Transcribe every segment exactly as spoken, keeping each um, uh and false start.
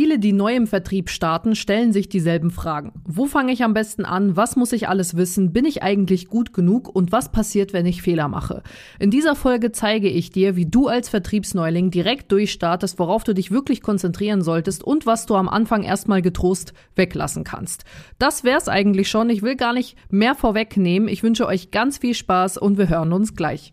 Viele, die neu im Vertrieb starten, stellen sich dieselben Fragen. Wo fange ich am besten an? Was muss ich alles wissen? Bin ich eigentlich gut genug? Und was passiert, wenn ich Fehler mache? In dieser Folge zeige ich dir, wie du als Vertriebsneuling direkt durchstartest, worauf du dich wirklich konzentrieren solltest und was du am Anfang erstmal getrost weglassen kannst. Das wär's eigentlich schon. Ich will gar nicht mehr vorwegnehmen. Ich wünsche euch ganz viel Spaß und wir hören uns gleich.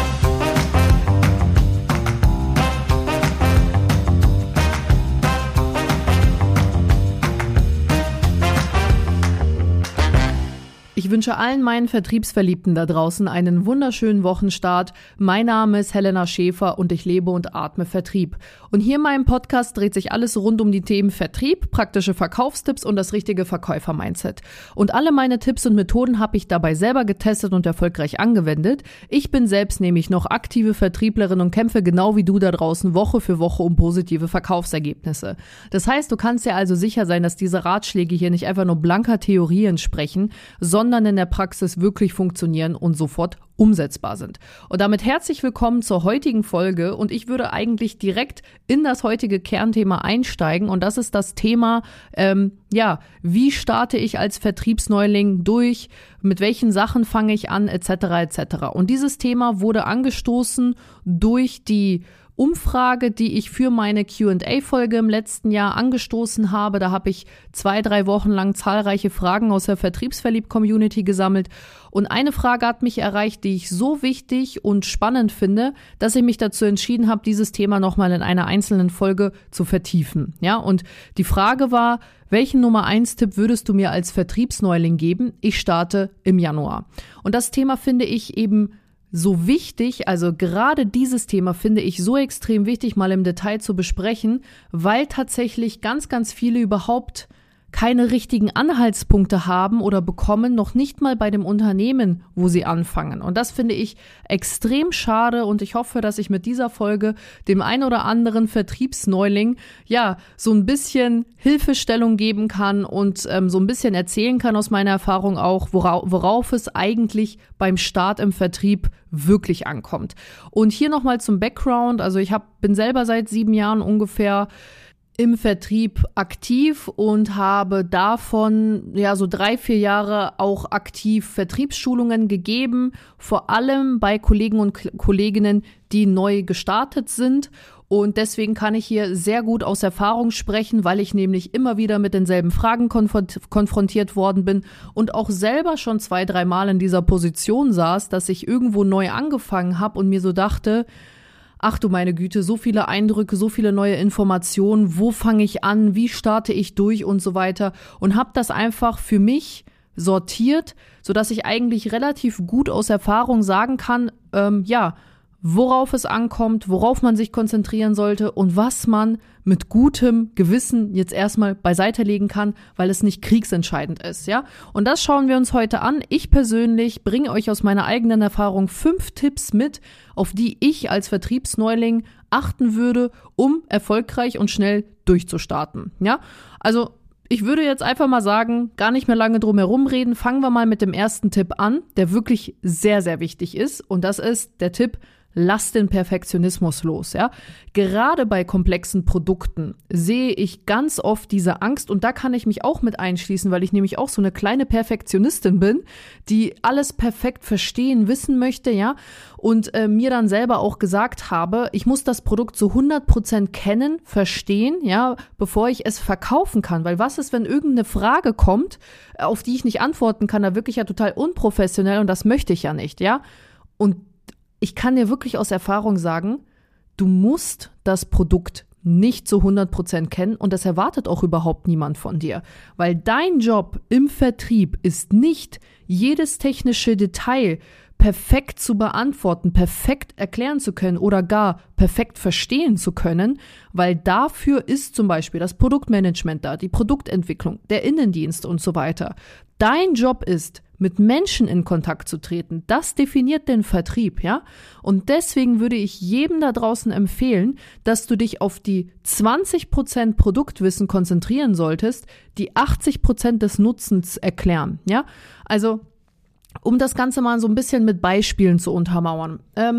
Ich wünsche allen meinen Vertriebsverliebten da draußen einen wunderschönen Wochenstart. Mein Name ist Helena Schäfer und ich lebe und atme Vertrieb. Und hier in meinem Podcast dreht sich alles rund um die Themen Vertrieb, praktische Verkaufstipps und das richtige Verkäufer-Mindset. Und alle meine Tipps und Methoden habe ich dabei selber getestet und erfolgreich angewendet. Ich bin selbst nämlich noch aktive Vertrieblerin und kämpfe genau wie du da draußen Woche für Woche um positive Verkaufsergebnisse. Das heißt, du kannst dir also sicher sein, dass diese Ratschläge hier nicht einfach nur blanker Theorie entsprechen, sondern sondern in der Praxis wirklich funktionieren und sofort umsetzbar sind. Und damit herzlich willkommen zur heutigen Folge und ich würde eigentlich direkt in das heutige Kernthema einsteigen und das ist das Thema, ähm, ja, wie starte ich als Vertriebsneuling durch, mit welchen Sachen fange ich an, et cetera et cetera. Und dieses Thema wurde angestoßen durch die Umfrage, die ich für meine Q and A-Folge im letzten Jahr angestoßen habe. Da habe ich zwei, drei Wochen lang zahlreiche Fragen aus der Vertriebsverliebt-Community gesammelt. Und eine Frage hat mich erreicht, die ich so wichtig und spannend finde, dass ich mich dazu entschieden habe, dieses Thema nochmal in einer einzelnen Folge zu vertiefen. Ja, und die Frage war, welchen Nummer eins Tipp würdest du mir als Vertriebsneuling geben? Ich starte im Januar. Und das Thema finde ich eben so wichtig, also gerade dieses Thema finde ich so extrem wichtig, mal im Detail zu besprechen, weil tatsächlich ganz, ganz viele überhaupt keine richtigen Anhaltspunkte haben oder bekommen, noch nicht mal bei dem Unternehmen, wo sie anfangen. Und das finde ich extrem schade und ich hoffe, dass ich mit dieser Folge dem ein oder anderen Vertriebsneuling ja so ein bisschen Hilfestellung geben kann und ähm, so ein bisschen erzählen kann aus meiner Erfahrung auch, worauf, worauf es eigentlich beim Start im Vertrieb wirklich ankommt. Und hier nochmal zum Background, also ich hab, bin selber seit sieben Jahren ungefähr im Vertrieb aktiv und habe davon ja so drei, vier Jahre auch aktiv Vertriebsschulungen gegeben, vor allem bei Kollegen und K- Kolleginnen, die neu gestartet sind. Und deswegen kann ich hier sehr gut aus Erfahrung sprechen, weil ich nämlich immer wieder mit denselben Fragen konf- konfrontiert worden bin und auch selber schon zwei, drei Mal in dieser Position saß, dass ich irgendwo neu angefangen habe und mir so dachte, ach du meine Güte, so viele Eindrücke, so viele neue Informationen, wo fange ich an, wie starte ich durch und so weiter und habe das einfach für mich sortiert, sodass ich eigentlich relativ gut aus Erfahrung sagen kann, ähm, ja, worauf es ankommt, worauf man sich konzentrieren sollte und was man mit gutem Gewissen jetzt erstmal beiseite legen kann, weil es nicht kriegsentscheidend ist, ja. Und das schauen wir uns heute an. Ich persönlich bringe euch aus meiner eigenen Erfahrung fünf Tipps mit, auf die ich als Vertriebsneuling achten würde, um erfolgreich und schnell durchzustarten, ja. Also ich würde jetzt einfach mal sagen, gar nicht mehr lange drum herum reden. Fangen wir mal mit dem ersten Tipp an, der wirklich sehr, sehr wichtig ist. Und das ist der Tipp, lass den Perfektionismus los, ja. Gerade bei komplexen Produkten sehe ich ganz oft diese Angst und da kann ich mich auch mit einschließen, weil ich nämlich auch so eine kleine Perfektionistin bin, die alles perfekt verstehen, wissen möchte, ja. Und äh, mir dann selber auch gesagt habe, ich muss das Produkt zu hundert Prozent kennen, verstehen, ja, bevor ich es verkaufen kann. Weil was ist, wenn irgendeine Frage kommt, auf die ich nicht antworten kann, da wirklich ja total unprofessionell und das möchte ich ja nicht, ja. Und ich kann dir wirklich aus Erfahrung sagen, du musst das Produkt nicht zu hundert Prozent kennen und das erwartet auch überhaupt niemand von dir. Weil dein Job im Vertrieb ist nicht, jedes technische Detail perfekt zu beantworten, perfekt erklären zu können oder gar perfekt verstehen zu können, weil dafür ist zum Beispiel das Produktmanagement da, die Produktentwicklung, der Innendienst und so weiter. Dein Job ist, mit Menschen in Kontakt zu treten. Das definiert den Vertrieb, ja? Und deswegen würde ich jedem da draußen empfehlen, dass du dich auf die zwanzig Prozent Produktwissen konzentrieren solltest, die achtzig Prozent des Nutzens erklären, ja? Also, um das Ganze mal so ein bisschen mit Beispielen zu untermauern. Ähm,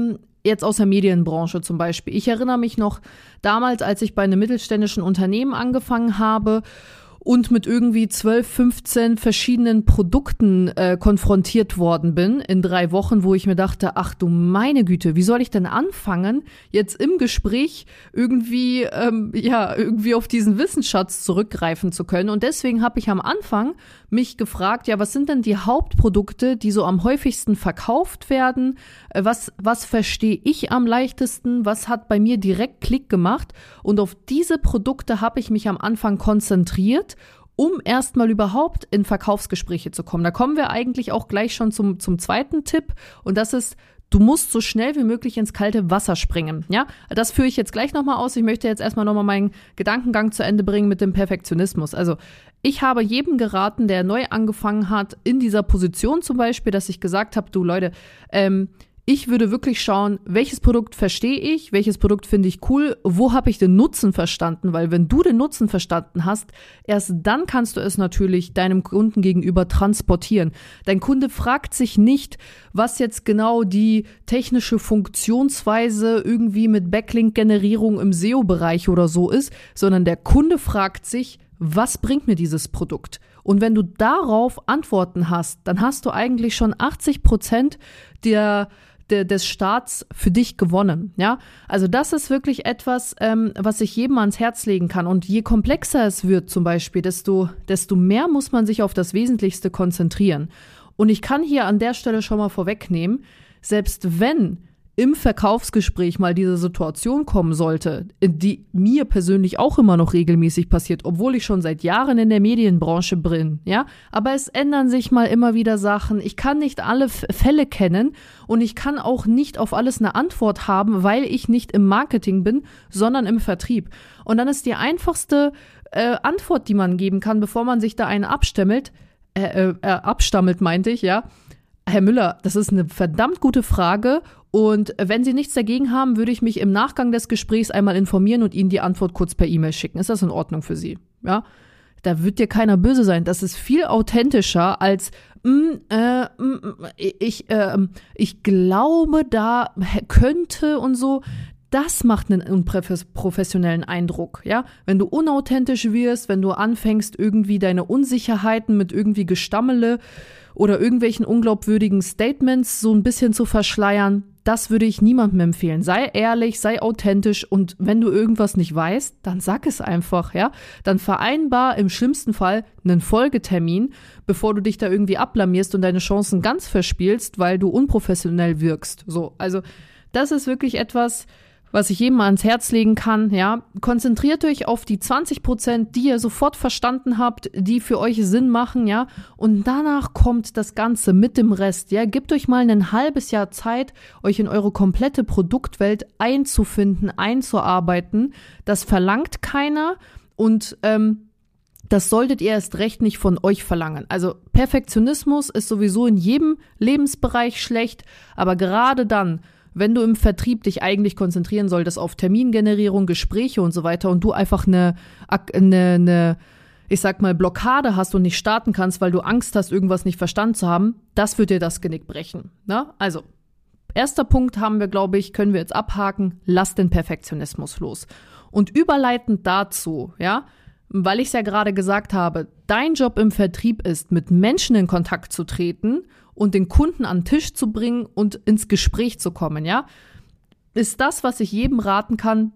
jetzt aus der Medienbranche zum Beispiel. Ich erinnere mich noch damals, als ich bei einem mittelständischen Unternehmen angefangen habe und mit irgendwie zwölf, fünfzehn verschiedenen Produkten äh, konfrontiert worden bin in drei Wochen, wo ich mir dachte, ach du meine Güte, wie soll ich denn anfangen, jetzt im Gespräch irgendwie, ähm, ja, irgendwie auf diesen Wissensschatz zurückgreifen zu können. Und deswegen habe ich am Anfang mich gefragt, ja, was sind denn die Hauptprodukte, die so am häufigsten verkauft werden? Äh, was, was verstehe ich am leichtesten? Was hat bei mir direkt Klick gemacht? Und auf diese Produkte habe ich mich am Anfang konzentriert, um erstmal überhaupt in Verkaufsgespräche zu kommen. Da kommen wir eigentlich auch gleich schon zum, zum zweiten Tipp. Und das ist, du musst so schnell wie möglich ins kalte Wasser springen. Ja, das führe ich jetzt gleich nochmal aus. Ich möchte jetzt erstmal nochmal meinen Gedankengang zu Ende bringen mit dem Perfektionismus. Also ich habe jedem geraten, der neu angefangen hat, in dieser Position zum Beispiel, dass ich gesagt habe, du Leute, ähm, ich würde wirklich schauen, welches Produkt verstehe ich, welches Produkt finde ich cool, wo habe ich den Nutzen verstanden, weil wenn du den Nutzen verstanden hast, erst dann kannst du es natürlich deinem Kunden gegenüber transportieren. Dein Kunde fragt sich nicht, was jetzt genau die technische Funktionsweise irgendwie mit Backlink-Generierung im S E O-Bereich oder so ist, sondern der Kunde fragt sich, was bringt mir dieses Produkt? Und wenn du darauf Antworten hast, dann hast du eigentlich schon achtzig Prozent der De, des Starts für dich gewonnen, ja. Also das ist wirklich etwas, ähm, was ich jedem ans Herz legen kann. Und je komplexer es wird zum Beispiel, desto, desto mehr muss man sich auf das Wesentlichste konzentrieren. Und ich kann hier an der Stelle schon mal vorwegnehmen, selbst wenn im Verkaufsgespräch mal diese Situation kommen sollte, die mir persönlich auch immer noch regelmäßig passiert, obwohl ich schon seit Jahren in der Medienbranche bin, ja, aber es ändern sich mal immer wieder Sachen. Ich kann nicht alle F- Fälle kennen und ich kann auch nicht auf alles eine Antwort haben, weil ich nicht im Marketing bin, sondern im Vertrieb. Und dann ist die einfachste äh, Antwort, die man geben kann, bevor man sich da einen abstammelt, äh, äh, abstammelt, meinte ich, ja, Herr Müller, das ist eine verdammt gute Frage und wenn Sie nichts dagegen haben, würde ich mich im Nachgang des Gesprächs einmal informieren und Ihnen die Antwort kurz per E-Mail schicken. Ist das in Ordnung für Sie? Ja, da wird dir keiner böse sein. Das ist viel authentischer als mm, äh, mm, ich, äh, ich glaube, da könnte und so. Das macht einen unprofessionellen Eindruck, ja. Wenn du unauthentisch wirst, wenn du anfängst, irgendwie deine Unsicherheiten mit irgendwie Gestammele oder irgendwelchen unglaubwürdigen Statements so ein bisschen zu verschleiern, das würde ich niemandem empfehlen. Sei ehrlich, sei authentisch und wenn du irgendwas nicht weißt, dann sag es einfach, ja. Dann vereinbar im schlimmsten Fall einen Folgetermin, bevor du dich da irgendwie ablamierst und deine Chancen ganz verspielst, weil du unprofessionell wirkst. So, also das ist wirklich etwas, was ich jedem mal ans Herz legen kann, ja. Konzentriert euch auf die zwanzig Prozent, die ihr sofort verstanden habt, die für euch Sinn machen, ja. Und danach kommt das Ganze mit dem Rest, ja. Gebt euch mal ein halbes Jahr Zeit, euch in eure komplette Produktwelt einzufinden, einzuarbeiten. Das verlangt keiner und ähm, das solltet ihr erst recht nicht von euch verlangen. Also Perfektionismus ist sowieso in jedem Lebensbereich schlecht, aber gerade dann, wenn du im Vertrieb dich eigentlich konzentrieren solltest auf Termingenerierung, Gespräche und so weiter und du einfach eine, eine, eine, ich sag mal, Blockade hast und nicht starten kannst, weil du Angst hast, irgendwas nicht verstanden zu haben, das wird dir das Genick brechen. Ne? Also, erster Punkt haben wir, glaube ich, können wir jetzt abhaken, lass den Perfektionismus los. Und überleitend dazu, ja, weil ich es ja gerade gesagt habe, dein Job im Vertrieb ist, mit Menschen in Kontakt zu treten und den Kunden an den Tisch zu bringen und ins Gespräch zu kommen, ja, ist das, was ich jedem raten kann,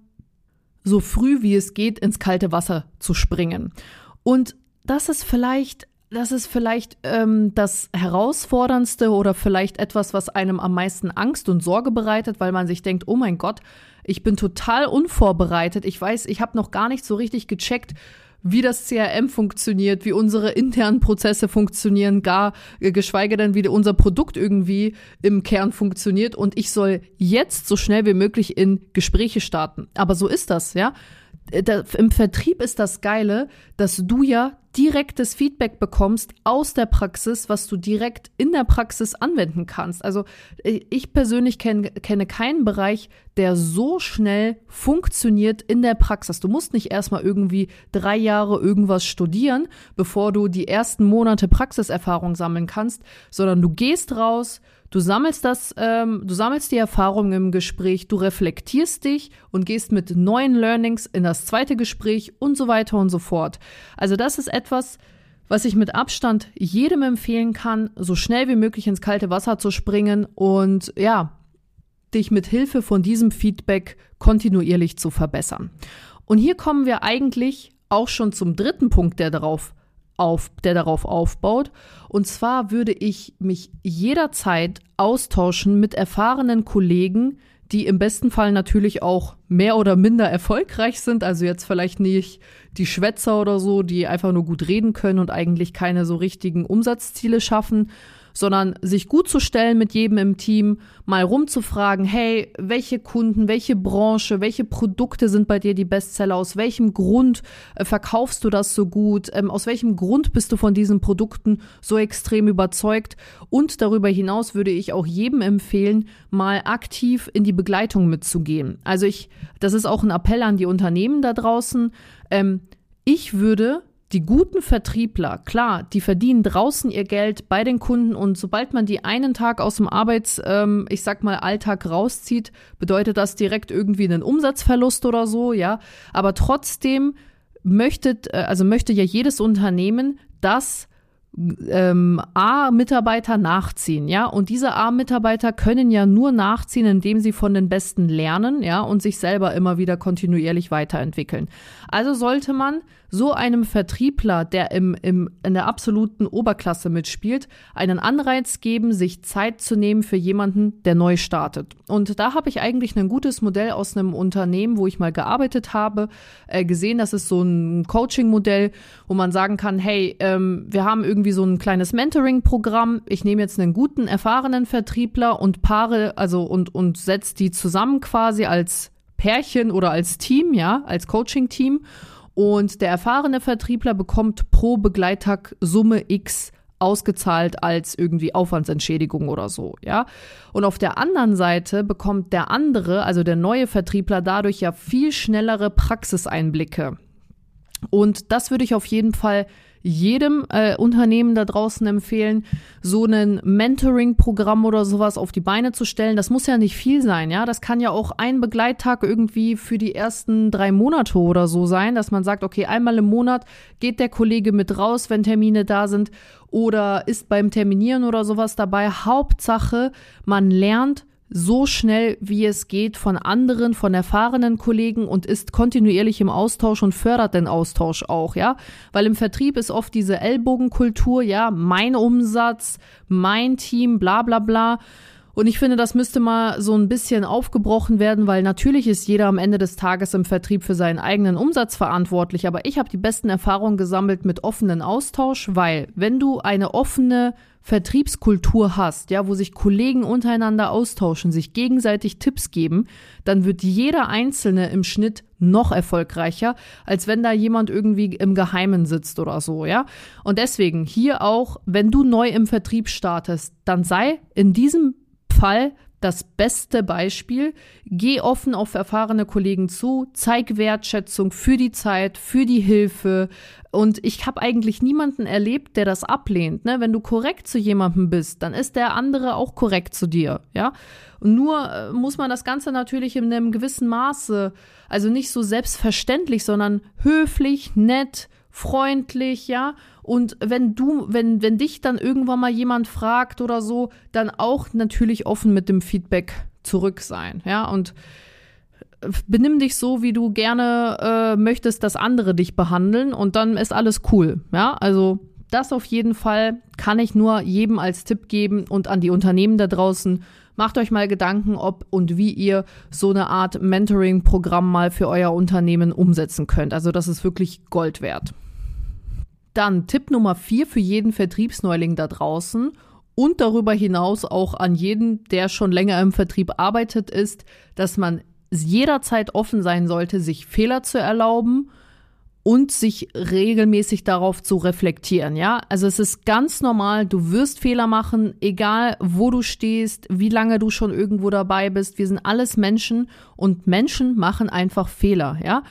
so früh wie es geht, ins kalte Wasser zu springen. Und das ist vielleicht, das ist vielleicht ähm, das Herausforderndste oder vielleicht etwas, was einem am meisten Angst und Sorge bereitet, weil man sich denkt, oh mein Gott, ich bin total unvorbereitet. Ich weiß, ich habe noch gar nicht so richtig gecheckt, wie das C R M funktioniert, wie unsere internen Prozesse funktionieren, gar geschweige denn, wie unser Produkt irgendwie im Kern funktioniert. Und ich soll jetzt so schnell wie möglich in Gespräche starten. Aber so ist das, ja. Da, im Vertrieb ist das Geile, dass du ja direktes Feedback bekommst aus der Praxis, was du direkt in der Praxis anwenden kannst. Also ich persönlich kenn, kenne keinen Bereich, der so schnell funktioniert in der Praxis. Du musst nicht erstmal irgendwie drei Jahre irgendwas studieren, bevor du die ersten Monate Praxiserfahrung sammeln kannst, sondern du gehst raus, Du sammelst das, ähm, du sammelst die Erfahrungen im Gespräch, du reflektierst dich und gehst mit neuen Learnings in das zweite Gespräch und so weiter und so fort. Also das ist etwas, was ich mit Abstand jedem empfehlen kann, so schnell wie möglich ins kalte Wasser zu springen und ja, dich mit Hilfe von diesem Feedback kontinuierlich zu verbessern. Und hier kommen wir eigentlich auch schon zum dritten Punkt, der darauf auf, der darauf aufbaut. Und zwar würde ich mich jederzeit austauschen mit erfahrenen Kollegen, die im besten Fall natürlich auch mehr oder minder erfolgreich sind. Also jetzt vielleicht nicht die Schwätzer oder so, die einfach nur gut reden können und eigentlich keine so richtigen Umsatzziele schaffen, sondern sich gut zu stellen mit jedem im Team, mal rumzufragen, hey, welche Kunden, welche Branche, welche Produkte sind bei dir die Bestseller, aus welchem Grund äh, verkaufst du das so gut, ähm, aus welchem Grund bist du von diesen Produkten so extrem überzeugt, und darüber hinaus würde ich auch jedem empfehlen, mal aktiv in die Begleitung mitzugehen. Also ich, das ist auch ein Appell an die Unternehmen da draußen, ähm, ich würde die guten Vertriebler, klar, die verdienen draußen ihr Geld bei den Kunden, und sobald man die einen Tag aus dem Arbeits, ähm, ich sag mal, Alltag rauszieht, bedeutet das direkt irgendwie einen Umsatzverlust oder so, ja. Aber trotzdem möchtet, also möchte ja jedes Unternehmen, dass ähm, A-Mitarbeiter nachziehen, ja. Und diese A-Mitarbeiter können ja nur nachziehen, indem sie von den Besten lernen, ja, und sich selber immer wieder kontinuierlich weiterentwickeln. Also sollte man so einem Vertriebler, der im, im, in der absoluten Oberklasse mitspielt, einen Anreiz geben, sich Zeit zu nehmen für jemanden, der neu startet. Und da habe ich eigentlich ein gutes Modell aus einem Unternehmen, wo ich mal gearbeitet habe, äh, gesehen. Das ist so ein Coaching-Modell, wo man sagen kann, hey, ähm, wir haben irgendwie so ein kleines Mentoring-Programm. Ich nehme jetzt einen guten, erfahrenen Vertriebler und paare, also und, und setze die zusammen quasi als Pärchen oder als Team, ja, als Coaching-Team. Und der erfahrene Vertriebler bekommt pro Begleittag Summe X ausgezahlt als irgendwie Aufwandsentschädigung oder so, ja. Und auf der anderen Seite bekommt der andere, also der neue Vertriebler, dadurch ja viel schnellere Praxiseinblicke. Und das würde ich auf jeden Fall jedem äh, Unternehmen da draußen empfehlen, so ein Mentoring-Programm oder sowas auf die Beine zu stellen. Das muss ja nicht viel sein, ja. Das kann ja auch ein Begleittag irgendwie für die ersten drei Monate oder so sein, dass man sagt, okay, einmal im Monat geht der Kollege mit raus, wenn Termine da sind, oder ist beim Terminieren oder sowas dabei. Hauptsache, man lernt so schnell wie es geht von anderen, von erfahrenen Kollegen und ist kontinuierlich im Austausch und fördert den Austausch auch, ja, weil im Vertrieb ist oft diese Ellbogenkultur, ja, mein Umsatz, mein Team, bla bla bla. Und ich finde, das müsste mal so ein bisschen aufgebrochen werden, weil natürlich ist jeder am Ende des Tages im Vertrieb für seinen eigenen Umsatz verantwortlich, aber ich habe die besten Erfahrungen gesammelt mit offenen Austausch, weil wenn du eine offene Vertriebskultur hast, ja, wo sich Kollegen untereinander austauschen, sich gegenseitig Tipps geben, dann wird jeder Einzelne im Schnitt noch erfolgreicher, als wenn da jemand irgendwie im Geheimen sitzt oder so, ja. Und deswegen hier auch, wenn du neu im Vertrieb startest, dann sei in diesem Fall das beste Beispiel. Geh offen auf erfahrene Kollegen zu, zeig Wertschätzung für die Zeit, für die Hilfe. Und ich habe eigentlich niemanden erlebt, der das ablehnt. Ne? Wenn du korrekt zu jemandem bist, dann ist der andere auch korrekt zu dir. Ja? Und nur äh, muss man das Ganze natürlich in einem gewissen Maße, also nicht so selbstverständlich, sondern höflich, nett, freundlich, ja. Und wenn du, wenn, wenn dich dann irgendwann mal jemand fragt oder so, dann auch natürlich offen mit dem Feedback zurück sein, ja. Und benimm dich so, wie du gerne äh, möchtest, dass andere dich behandeln, und dann ist alles cool, ja. Also das auf jeden Fall kann ich nur jedem als Tipp geben, und an die Unternehmen da draußen: Macht euch mal Gedanken, ob und wie ihr so eine Art Mentoring-Programm mal für euer Unternehmen umsetzen könnt. Also das ist wirklich Gold wert. Dann Tipp Nummer vier für jeden Vertriebsneuling da draußen und darüber hinaus auch an jeden, der schon länger im Vertrieb arbeitet, ist, dass man jederzeit offen sein sollte, sich Fehler zu erlauben und sich regelmäßig darauf zu reflektieren, ja. Also es ist ganz normal, du wirst Fehler machen, egal wo du stehst, wie lange du schon irgendwo dabei bist. Wir sind alles Menschen, und Menschen machen einfach Fehler, ja.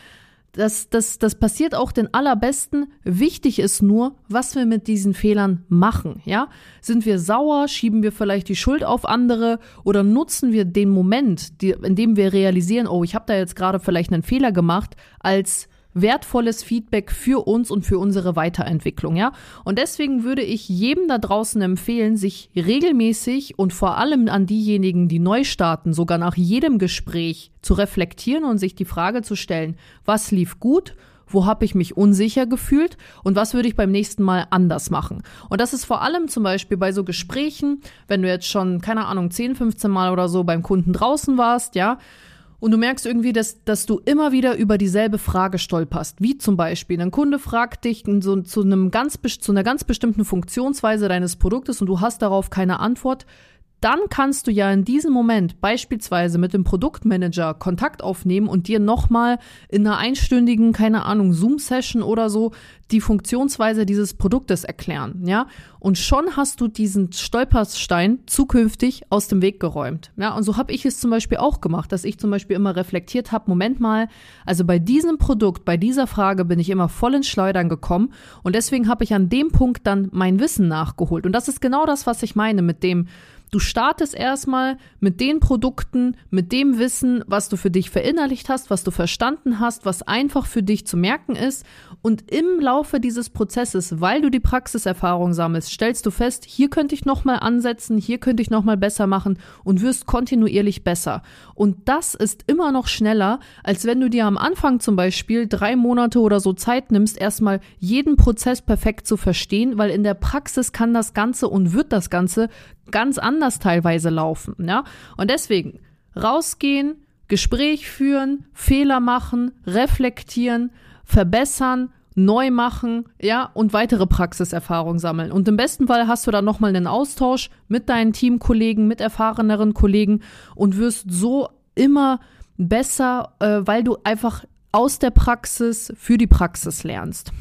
Das, das, das passiert auch den Allerbesten. Wichtig ist nur, was wir mit diesen Fehlern machen, ja? Sind wir sauer, schieben wir vielleicht die Schuld auf andere oder nutzen wir den Moment, die, in dem wir realisieren, oh, ich habe da jetzt gerade vielleicht einen Fehler gemacht, als wertvolles Feedback für uns und für unsere Weiterentwicklung, ja? Und deswegen würde ich jedem da draußen empfehlen, sich regelmäßig und vor allem an diejenigen, die neu starten, sogar nach jedem Gespräch zu reflektieren und sich die Frage zu stellen, was lief gut, wo habe ich mich unsicher gefühlt und was würde ich beim nächsten Mal anders machen? Und das ist vor allem zum Beispiel bei so Gesprächen, wenn du jetzt schon, keine Ahnung, zehn, fünfzehn Mal oder so beim Kunden draußen warst, ja, und du merkst irgendwie, dass, dass du immer wieder über dieselbe Frage stolperst. Wie zum Beispiel, ein Kunde fragt dich so, zu, einem ganz, zu einer ganz bestimmten Funktionsweise deines Produktes und du hast darauf keine Antwort. Dann kannst du ja in diesem Moment beispielsweise mit dem Produktmanager Kontakt aufnehmen und dir nochmal in einer einstündigen, keine Ahnung, Zoom-Session oder so die Funktionsweise dieses Produktes erklären, ja? Und schon hast du diesen Stolperstein zukünftig aus dem Weg geräumt, ja? Und so habe ich es zum Beispiel auch gemacht, dass ich zum Beispiel immer reflektiert habe, Moment mal, also bei diesem Produkt, bei dieser Frage bin ich immer voll ins Schleudern gekommen und deswegen habe ich an dem Punkt dann mein Wissen nachgeholt. Und das ist genau das, was ich meine mit dem, du startest erstmal mit den Produkten, mit dem Wissen, was du für dich verinnerlicht hast, was du verstanden hast, was einfach für dich zu merken ist. Und im Laufe dieses Prozesses, weil du die Praxiserfahrung sammelst, stellst du fest, hier könnte ich nochmal ansetzen, hier könnte ich nochmal besser machen und wirst kontinuierlich besser. Und das ist immer noch schneller, als wenn du dir am Anfang zum Beispiel drei Monate oder so Zeit nimmst, erstmal jeden Prozess perfekt zu verstehen, weil in der Praxis kann das Ganze und wird das Ganze ganz anders teilweise laufen, ja? Und deswegen rausgehen, Gespräch führen, Fehler machen, reflektieren, verbessern, neu machen, ja, und weitere Praxiserfahrung sammeln. Und im besten Fall hast du dann nochmal einen Austausch mit deinen Teamkollegen, mit erfahreneren Kollegen und wirst so immer besser, äh, weil du einfach aus der Praxis für die Praxis lernst.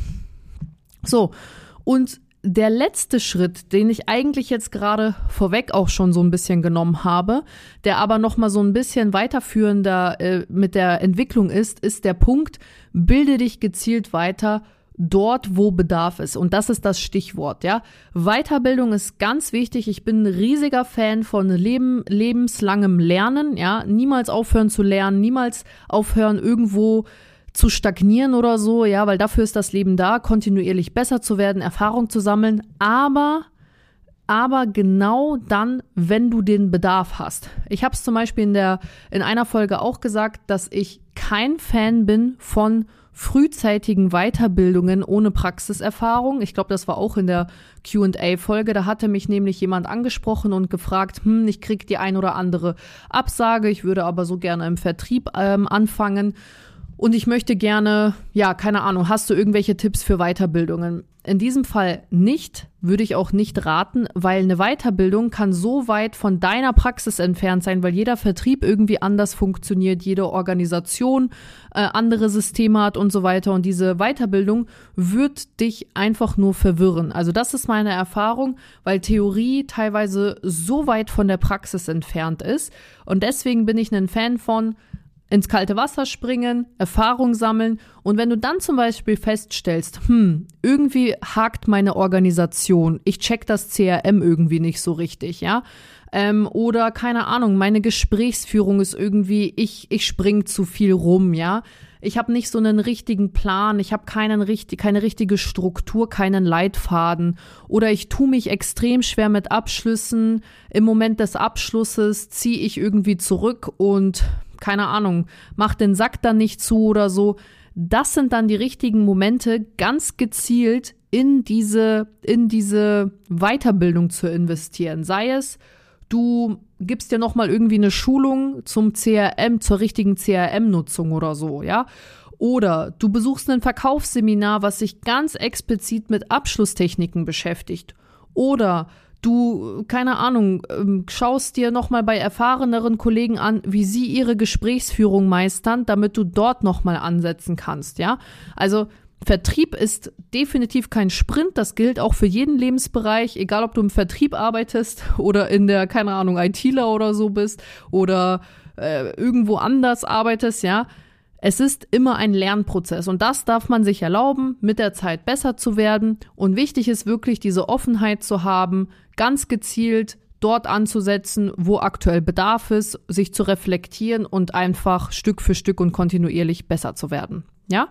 So, und der letzte Schritt, den ich eigentlich jetzt gerade vorweg auch schon so ein bisschen genommen habe, der aber noch mal so ein bisschen weiterführender äh, mit der Entwicklung ist, ist der Punkt, bilde dich gezielt weiter dort, wo Bedarf ist. Und das ist das Stichwort, ja. Weiterbildung ist ganz wichtig. Ich bin ein riesiger Fan von Leben, lebenslangem Lernen, ja. Niemals aufhören zu lernen, niemals aufhören, irgendwo zu stagnieren oder so, ja, weil dafür ist das Leben da, kontinuierlich besser zu werden, Erfahrung zu sammeln, aber, aber genau dann, wenn du den Bedarf hast. Ich habe es zum Beispiel in der, in einer Folge auch gesagt, dass ich kein Fan bin von frühzeitigen Weiterbildungen ohne Praxiserfahrung. Ich glaube, das war auch in der Q und A-Folge. Da hatte mich nämlich jemand angesprochen und gefragt, hm, ich krieg die ein oder andere Absage, ich würde aber so gerne im Vertrieb ähm, anfangen. Und ich möchte gerne, ja, keine Ahnung, hast du irgendwelche Tipps für Weiterbildungen? In diesem Fall nicht, würde ich auch nicht raten, weil eine Weiterbildung kann so weit von deiner Praxis entfernt sein, weil jeder Vertrieb irgendwie anders funktioniert, jede Organisation äh, andere Systeme hat und so weiter. Und diese Weiterbildung wird dich einfach nur verwirren. Also das ist meine Erfahrung, weil Theorie teilweise so weit von der Praxis entfernt ist. Und deswegen bin ich ein Fan von ins kalte Wasser springen, Erfahrung sammeln und wenn du dann zum Beispiel feststellst, hm, irgendwie hakt meine Organisation, ich check das C R M irgendwie nicht so richtig, ja, ähm, oder keine Ahnung, meine Gesprächsführung ist irgendwie, ich ich spring zu viel rum, ja, ich habe nicht so einen richtigen Plan, ich habe keinen richtig, keine richtige Struktur, keinen Leitfaden oder ich tue mich extrem schwer mit Abschlüssen, im Moment des Abschlusses ziehe ich irgendwie zurück und keine Ahnung, mach den Sack dann nicht zu oder so. Das sind dann die richtigen Momente, ganz gezielt in diese, in diese Weiterbildung zu investieren. Sei es, du gibst dir nochmal irgendwie eine Schulung zum C R M, zur richtigen C R M-Nutzung oder so, ja. Oder du besuchst ein Verkaufsseminar, was sich ganz explizit mit Abschlusstechniken beschäftigt. Oder du, keine Ahnung, schaust dir nochmal bei erfahreneren Kollegen an, wie sie ihre Gesprächsführung meistern, damit du dort nochmal ansetzen kannst, ja. Also Vertrieb ist definitiv kein Sprint, das gilt auch für jeden Lebensbereich, egal ob du im Vertrieb arbeitest oder in der, keine Ahnung, ITler oder so bist oder äh, irgendwo anders arbeitest, ja. Es ist immer ein Lernprozess und das darf man sich erlauben, mit der Zeit besser zu werden. Und wichtig ist wirklich, diese Offenheit zu haben, ganz gezielt dort anzusetzen, wo aktuell Bedarf ist, sich zu reflektieren und einfach Stück für Stück und kontinuierlich besser zu werden. Ja?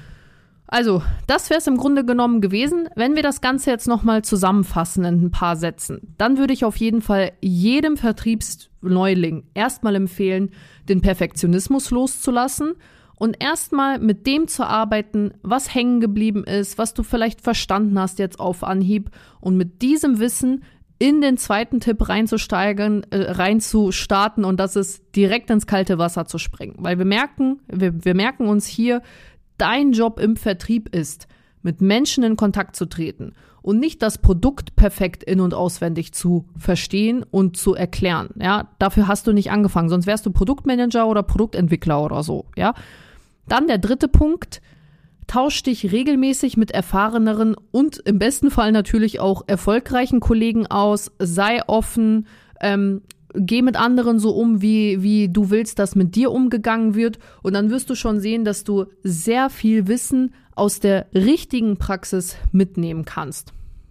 Also, das wäre es im Grunde genommen gewesen. Wenn wir das Ganze jetzt nochmal zusammenfassen in ein paar Sätzen, dann würde ich auf jeden Fall jedem Vertriebsneuling erstmal empfehlen, den Perfektionismus loszulassen und erstmal mit dem zu arbeiten, was hängen geblieben ist, was du vielleicht verstanden hast jetzt auf Anhieb und mit diesem Wissen in den zweiten Tipp reinzusteigern, äh, reinzustarten und das ist direkt ins kalte Wasser zu springen. Weil wir merken, wir, wir merken uns hier, dein Job im Vertrieb ist, mit Menschen in Kontakt zu treten und nicht das Produkt perfekt in- und auswendig zu verstehen und zu erklären. Ja, dafür hast du nicht angefangen, sonst wärst du Produktmanager oder Produktentwickler oder so. Ja, dann der dritte Punkt: Tausch dich regelmäßig mit erfahreneren und im besten Fall natürlich auch erfolgreichen Kollegen aus. Sei offen, ähm, geh mit anderen so um, wie, wie du willst, dass mit dir umgegangen wird. Und dann wirst du schon sehen, dass du sehr viel Wissen aus der richtigen Praxis mitnehmen kannst.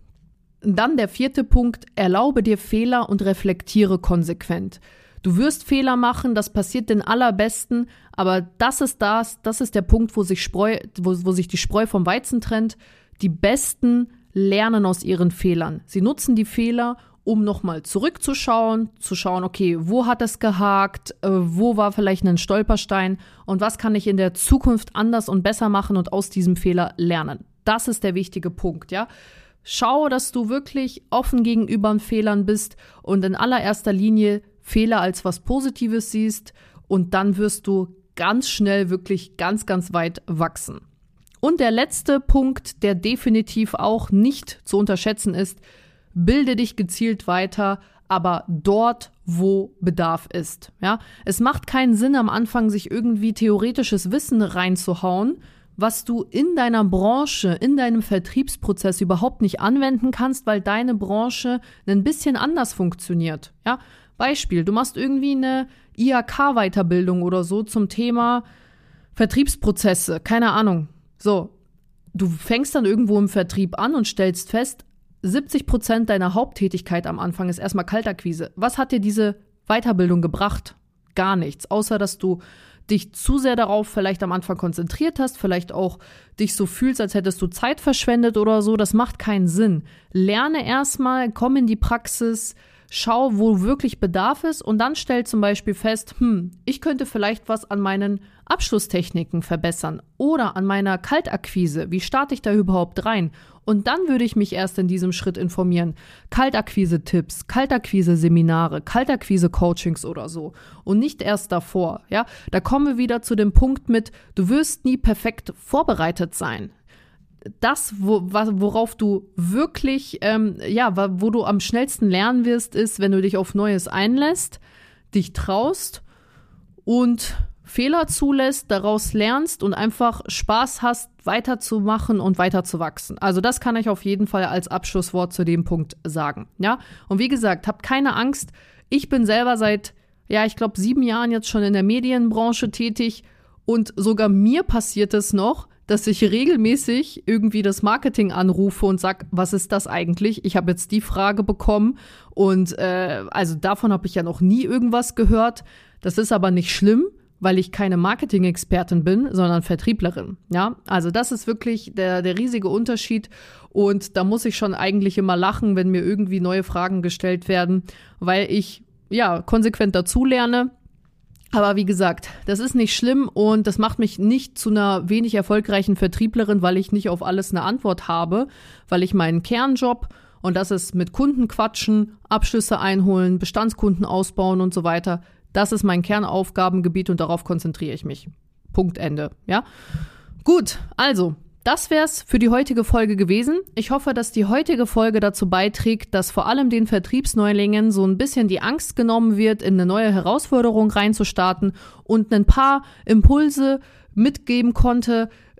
Dann der vierte Punkt: Erlaube dir Fehler und reflektiere konsequent. Du wirst Fehler machen, das passiert den Allerbesten, aber das ist das, das ist der Punkt, wo sich Spreu, wo, wo sich die Spreu vom Weizen trennt. Die Besten lernen aus ihren Fehlern. Sie nutzen die Fehler, um nochmal zurückzuschauen, zu schauen, okay, wo hat es gehakt, äh, wo war vielleicht ein Stolperstein und was kann ich in der Zukunft anders und besser machen und aus diesem Fehler lernen. Das ist der wichtige Punkt, ja. Schau, dass du wirklich offen gegenüber Fehlern bist und in allererster Linie Fehler als was Positives siehst und dann wirst du ganz schnell wirklich ganz, ganz weit wachsen. Und der letzte Punkt, der definitiv auch nicht zu unterschätzen ist: Bilde dich gezielt weiter, aber dort, wo Bedarf ist. Ja, es macht keinen Sinn, am Anfang sich irgendwie theoretisches Wissen reinzuhauen, was du in deiner Branche, in deinem Vertriebsprozess überhaupt nicht anwenden kannst, weil deine Branche ein bisschen anders funktioniert. Ja, Beispiel, du machst irgendwie eine I H K-Weiterbildung oder so zum Thema Vertriebsprozesse, keine Ahnung. So, du fängst dann irgendwo im Vertrieb an und stellst fest, siebzig Prozent deiner Haupttätigkeit am Anfang ist erstmal Kaltakquise. Was hat dir diese Weiterbildung gebracht? Gar nichts, außer dass du dich zu sehr darauf vielleicht am Anfang konzentriert hast, vielleicht auch dich so fühlst, als hättest du Zeit verschwendet oder so. Das macht keinen Sinn. Lerne erstmal, komm in die Praxis, schau, wo wirklich Bedarf ist und dann stell zum Beispiel fest, hm, ich könnte vielleicht was an meinen Abschlusstechniken verbessern oder an meiner Kaltakquise. Wie starte ich da überhaupt rein? Und dann würde ich mich erst in diesem Schritt informieren. Kaltakquise-Tipps, Kaltakquise-Seminare, Kaltakquise-Coachings oder so. Und nicht erst davor. Ja, da kommen wir wieder zu dem Punkt mit, du wirst nie perfekt vorbereitet sein. Das, wo, worauf du wirklich, ähm, ja, wo du am schnellsten lernen wirst, ist, wenn du dich auf Neues einlässt, dich traust und Fehler zulässt, daraus lernst und einfach Spaß hast, weiterzumachen und weiterzuwachsen. Also das kann ich auf jeden Fall als Abschlusswort zu dem Punkt sagen. Ja, und wie gesagt, habt keine Angst. Ich bin selber seit, ja, ich glaube, sieben Jahren jetzt schon in der Medienbranche tätig und sogar mir passiert es noch, dass ich regelmäßig irgendwie das Marketing anrufe und sag, was ist das eigentlich? Ich habe jetzt die Frage bekommen und äh, also davon habe ich ja noch nie irgendwas gehört. Das ist aber nicht schlimm, weil ich keine Marketing-Expertin bin, sondern Vertrieblerin. Ja, also das ist wirklich der, der riesige Unterschied und da muss ich schon eigentlich immer lachen, wenn mir irgendwie neue Fragen gestellt werden, weil ich ja konsequent dazulerne. Aber wie gesagt, das ist nicht schlimm und das macht mich nicht zu einer wenig erfolgreichen Vertrieblerin, weil ich nicht auf alles eine Antwort habe, weil ich meinen Kernjob, und das ist mit Kunden quatschen, Abschlüsse einholen, Bestandskunden ausbauen und so weiter, das ist mein Kernaufgabengebiet und darauf konzentriere ich mich. Punkt, Ende. Ja? Gut, also das wär's für die heutige Folge gewesen. Ich hoffe, dass die heutige Folge dazu beiträgt, dass vor allem den Vertriebsneulingen so ein bisschen die Angst genommen wird, in eine neue Herausforderung reinzustarten und ein paar Impulse mitgeben konnte,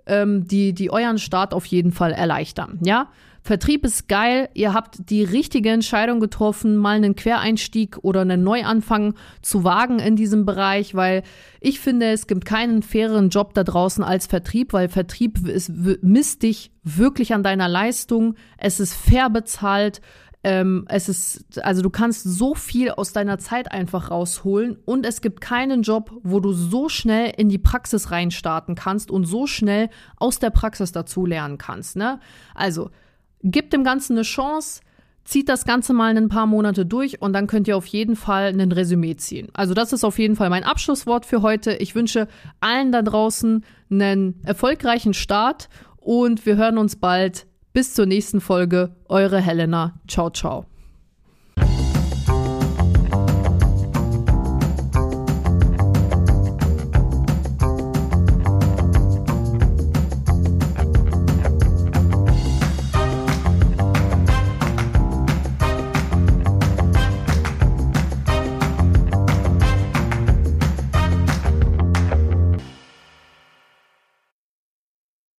ähm, die, die euren Start auf jeden Fall erleichtern, ja? Vertrieb ist geil, ihr habt die richtige Entscheidung getroffen, mal einen Quereinstieg oder einen Neuanfang zu wagen in diesem Bereich, weil ich finde, es gibt keinen faireren Job da draußen als Vertrieb, weil Vertrieb ist, misst dich wirklich an deiner Leistung, es ist fair bezahlt, ähm, es ist, also du kannst so viel aus deiner Zeit einfach rausholen und es gibt keinen Job, wo du so schnell in die Praxis reinstarten kannst und so schnell aus der Praxis dazu lernen kannst, ne? Also, gebt dem Ganzen eine Chance, zieht das Ganze mal ein paar Monate durch und dann könnt ihr auf jeden Fall ein Resümee ziehen. Also das ist auf jeden Fall mein Abschlusswort für heute. Ich wünsche allen da draußen einen erfolgreichen Start und wir hören uns bald. Bis zur nächsten Folge. Eure Helena. Ciao, ciao.